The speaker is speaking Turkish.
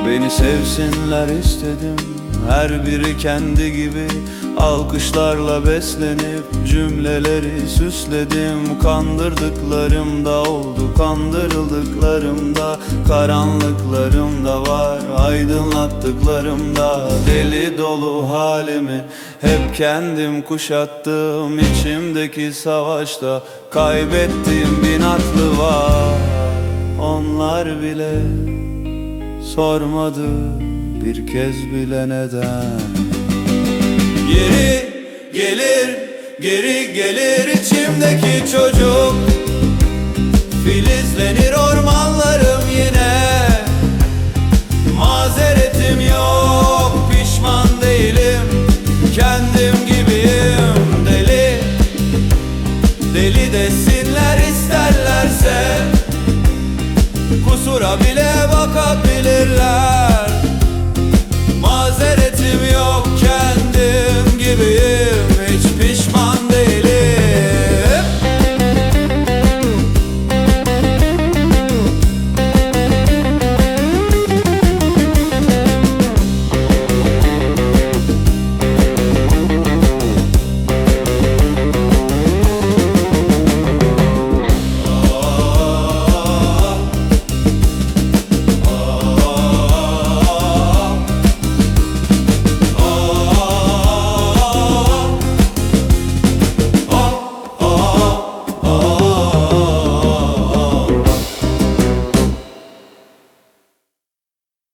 Beni sevsinler istedim, her biri kendi gibi. Alkışlarla beslenip cümleleri süsledim. Kandırdıklarım da oldu, kandırıldıklarım da. Karanlıklarım da var, aydınlattıklarım da. Deli dolu halimi hep kendim kuşattım. İçimdeki savaşta kaybettiğim bin aklı var. Onlar bile sormadı bir kez bile neden. Geri gelir, geri gelir içimdeki çocuk. Filizlenir ormanlarım yine.